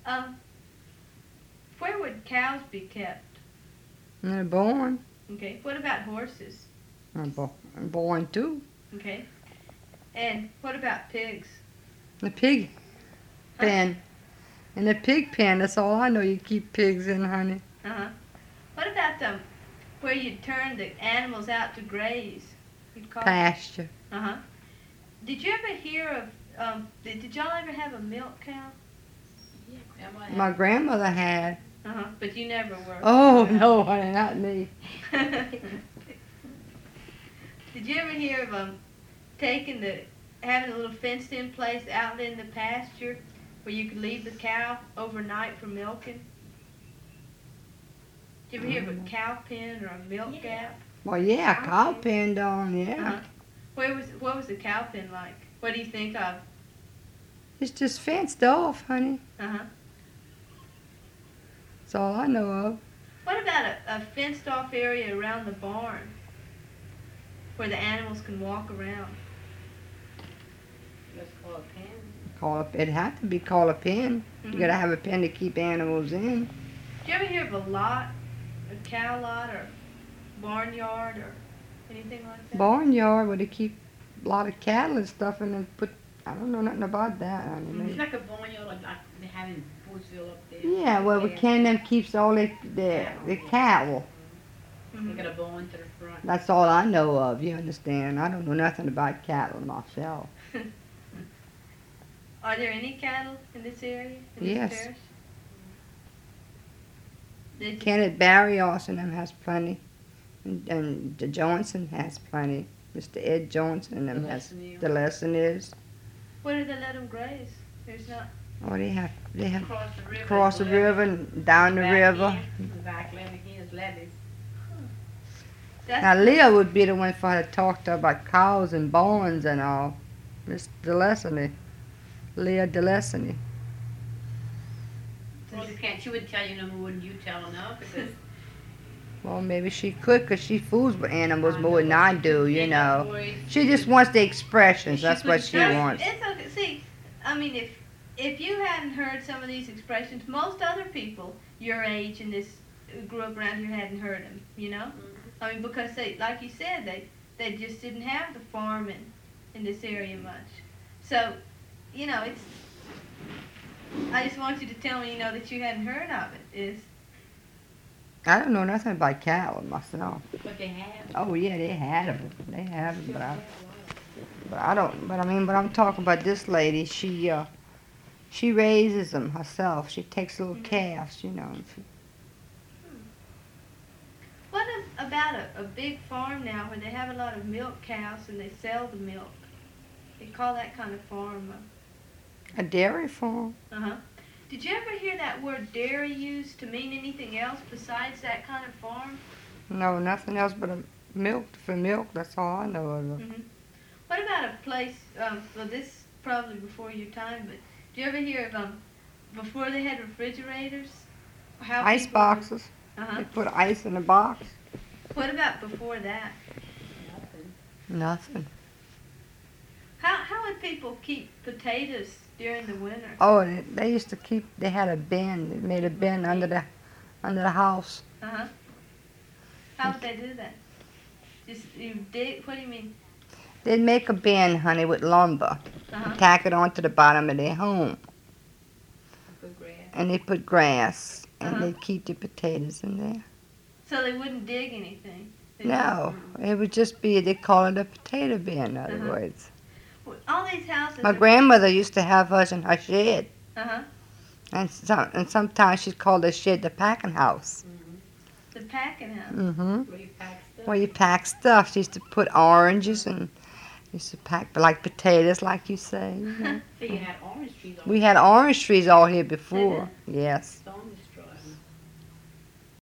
Um, where would cows be kept? And they're born. Okay. What about horses? Born too. Okay. And what about pigs? The pig pen. In the pig pen, that's all I know you keep pigs in, honey. Uh-huh. What about where you turn the animals out to graze? You'd call Pasture. Uh-huh. Did you ever hear of, did y'all ever have a milk cow? Yeah, Grandma My had. grandmother had. Uh-huh. But you never were. Oh, no, honey, not me. Did you ever hear of having a little fenced-in place out in the pasture where you could leave the cow overnight for milking? Did you ever hear of a cow pen or a milk gap? Well, yeah, cow pen down, yeah. Uh-huh. What was the cow pen like? What do you think of? It's just fenced off, honey. Uh-huh. That's all I know of. What about a fenced-off area around the barn where the animals can walk around? Let's call it pen. It had to be called a pen. Mhm. You gotta have a pen to keep animals in. Did you ever hear of a cow lot or barnyard or anything like that? Barnyard where they keep a lot of cattle and stuff and then I don't know nothing about that, honey. It's like a barnyard, like they have in Bootsville up there. Yeah, well, we can them keeps all the cattle. Mhm. They got a barn to the front. That's all I know of, you understand? I don't know nothing about cattle myself. Are there any cattle in this area? In Yes. This parish? Did you- Kenneth Barry also them has plenty. And the Johnson has plenty. Mr. Ed Johnson and them has the lesson is. Where do they let them graze? There's not. Oh, they have Across the river. and down the river. Back levee, here's levees. That's Now Leah would be the one for her to talk to about cows and barns and all. Miss DeLessony. Leah DeLessony. Well, you can't. She would tell you no more than you telling her because. Well, maybe she could because she fools with animals more than I do, you know. She just wants the expressions. That's what she wants. It's okay. See, I mean, if you hadn't heard some of these expressions, most other people your age and this who grew up around here hadn't heard them. You know, I mean, because they, like you said, they just didn't have the farming in this area much. So, you know, it's. I just want you to tell me, you know, that you hadn't heard of it. I don't know nothing about cattle myself. But they have. Oh yeah, they had them. They have them, but I don't. But I mean, but I'm talking about this lady. She raises them herself. She takes little calves, you know. And What about a big farm now where they have a lot of milk cows and they sell the milk? They call that kind of farm. a dairy farm. Uh-huh. Did you ever hear that word dairy used to mean anything else besides that kind of farm? No, nothing else but a milk for milk. That's all I know of. Mm-hmm. What about a place, well, this probably before your time, but do you ever hear of, before they had refrigerators? How Ice people would- boxes. Uh-huh. They put ice in a box. What about before that? Nothing. How would people keep potatoes during the winter? Oh, they used to keep. They had a bin. They made a bin under the house. Uh-huh. How would they do that? Just you dig? What do you mean? They'd make a bin, honey, with lumber. Uh-huh. Tack it onto the bottom of their home, Good grass. and they put grass, and Uh-huh. they'd keep the potatoes in there. So they wouldn't dig anything? They No, it would just be. They call it a potato bin. In other Uh-huh. words, Well, all these houses. my grandmother used to have hers in her shed, Uh-huh. and sometimes she called the shed the packing house. The packing house. Mm-hmm. Where you pack stuff. Where you pack stuff. She used to put oranges and used to pack like potatoes, like you say. You know. So you had orange trees. We had orange trees all here before. Yes. Orange